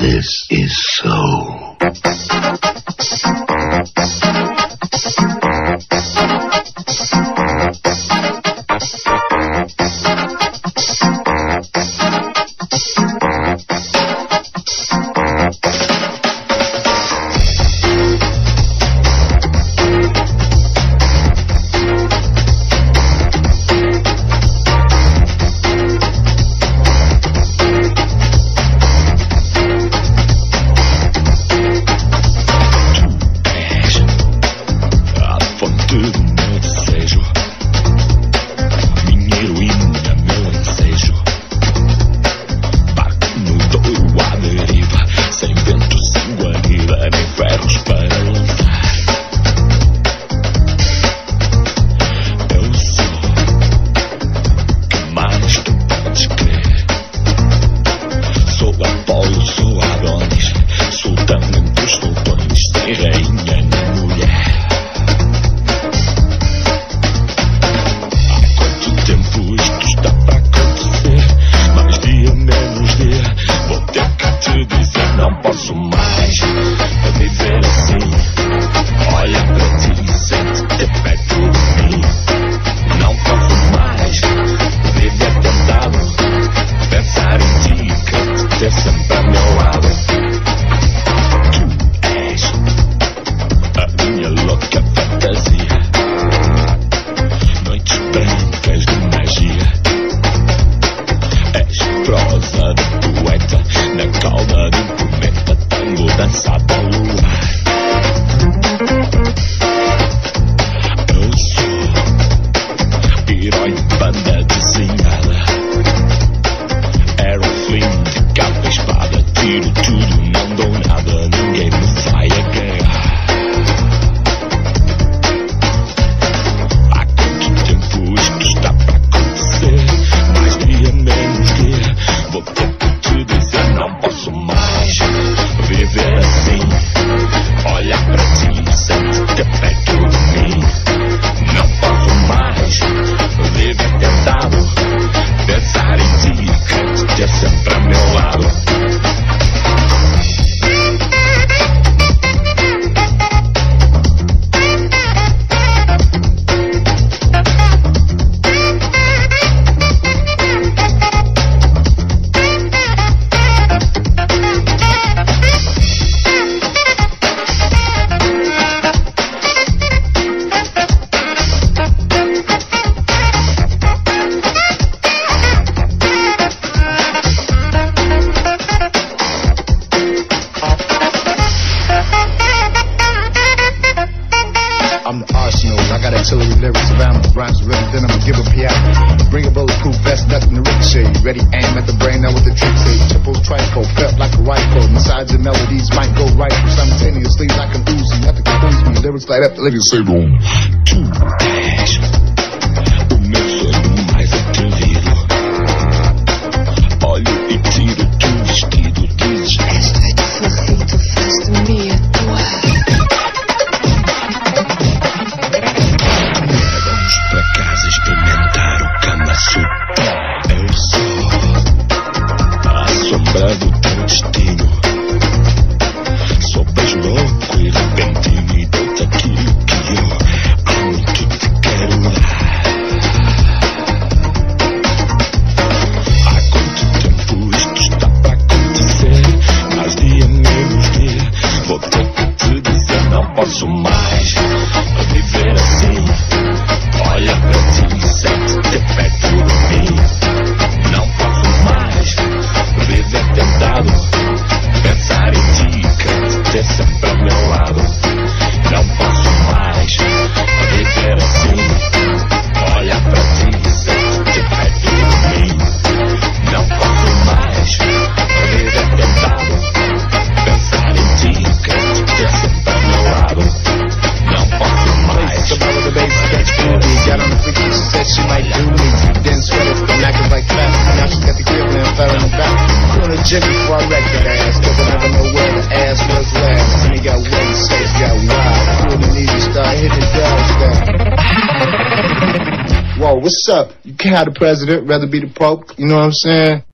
This is soul. Like that, let me say boom. O meu sonho mais atrevido. Olho e tiro do vestido. Dizes: esta é de fofinho, tu faz de mim a tua. Vamos pra casa experimentar o Kama Sutra. Eu sou a sombra do teu destino. Sou beijo louco e repentino e dou-te aquilo que eu muito te quero dar. Há quanto tempo isto está para acontecer? Mais dia, menos dia. Vou ter que te dizer, não posso mais viver assim. Olha para ti, sente-te perto de mim. Não posso mais viver tentado, pensar em ti, querer ter sempre ao meu lado. Não posso mais viver assim. Olha para ti, sente-te perto de mim. Não posso mais viver tentado, pensar em ti, querer ter sempre ao meu lado. Não posso mais. The ball of the bass gets groovy. Got on the freaky, she said she might do me. Then sweated, I'm acting like that. Now she got the grip and fell in the back. Doing a jiggy before I wrecked that ass. Cause I never know where the ass was last. And he got wet, says got wild. Cool the knee, start hitting the dogs down. Whoa, what's up? You can't have the president, rather be the Pope. You know what I'm saying?